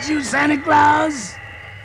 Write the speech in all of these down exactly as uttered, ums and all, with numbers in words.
that you, Santa Claus?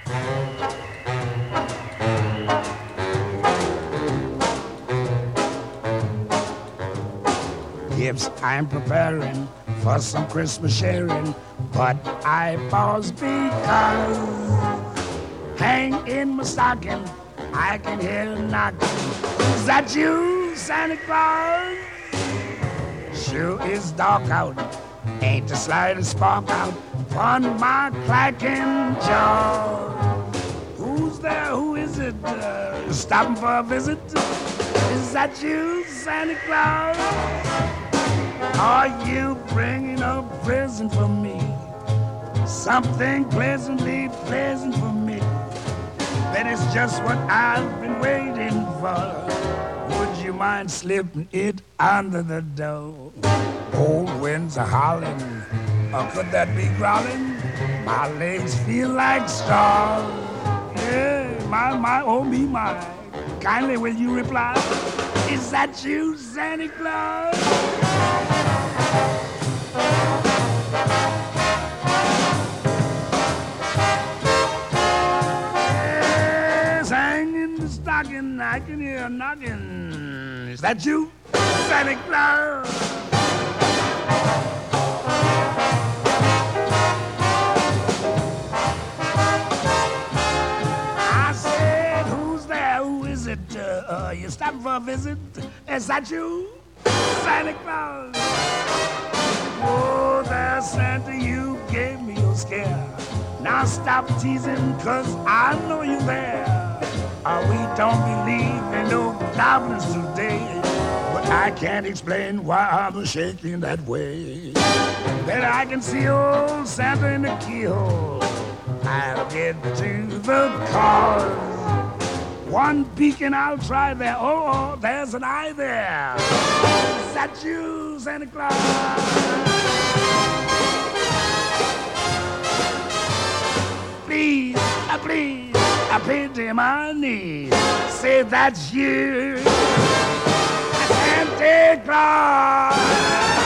Gifts I'm preparing for some Christmas sharing, but I pause because hang in my stocking, I can hear a knocking. Is that you, Santa Claus? Sure is dark out, ain't the slightest spark out on my clacking jaw. Who's there? Who is it? Uh, stopping for a visit? Is that you, Santa Claus? Are you bringing a present for me? Something pleasantly pleasant for me. That is just what I've been waiting for. Would you mind slipping it under the door? Old winds are howling, or could that be growling? My legs feel like straws. Yeah, my, my, oh me, my. Kindly will you reply? Is that you, Santa Claus? Yes, hanging the stocking, I can hear a knocking. Is that you, Santa Claus? I said, who's there? Who is it? Uh, uh, you stopping for a visit? Is that you, Santa Claus? Oh, there, Santa, you gave me a scare. Now stop teasing, cause I know you're there. Uh, we don't believe in no goblins today, but I can't explain why I'm shaking that way. Then I can see old Santa in the keyhole. I'll get to the cause. One peek and I'll try there. Oh, oh, there's an eye there. Is that you, Santa Claus? Please, uh, please, I pity my knees. Say that's you, Santa Claus.